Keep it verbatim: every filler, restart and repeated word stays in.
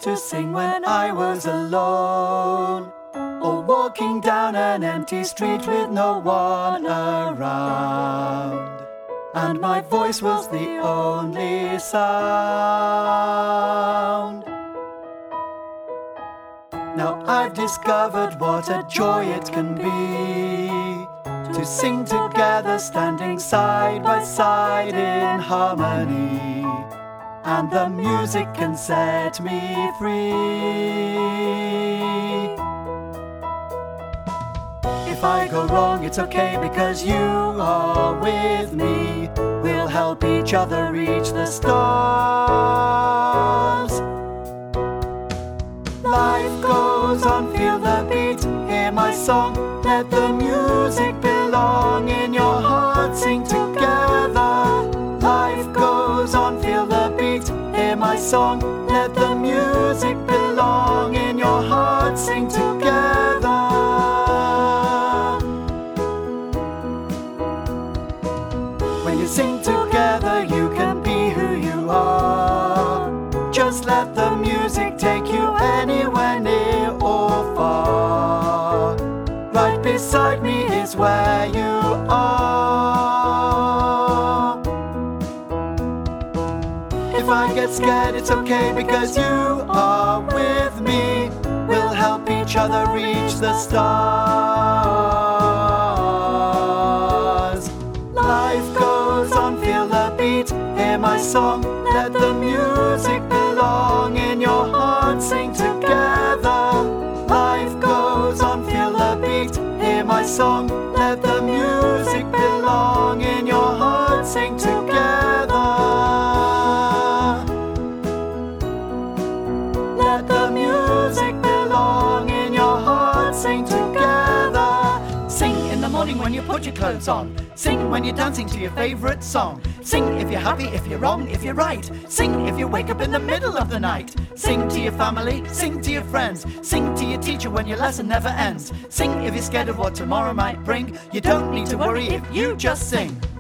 to sing when I was alone, or walking down an empty street with no one around, and my voice was the only sound. Now I've discovered what a joy it can be to sing together, standing side by side in harmony, and the music can set me free. If I go wrong, it's okay because you are with me. We'll help each other reach the stars. Life goes on, feel the beat, hear my song. Let the music belong in your heart, sing together. Life goes on, feel the beat, hear my song. Let the music belong in your heart, sing together. When you sing together, you can be who you are. Just let the music take you anywhere, near or far. Right beside me is where you are. If I get scared, it's okay because you are with me. We'll help each other reach the stars. Life goes on, feel the beat, hear my song. Let the music belong in your heart, sing together. Life goes on, feel the beat, hear my song. Let the music belong in your heart, sing together. Let the music belong in your heart, sing together. Sing in the morning when you put your clothes on. Sing when you're dancing to your favorite song. Sing if you're happy, if you're wrong, if you're right. Sing if you wake up in the middle of the night. Sing to your family, sing to your friends. Sing to your teacher when your lesson never ends. Sing if you're scared of what tomorrow might bring. You don't need to worry if you just sing.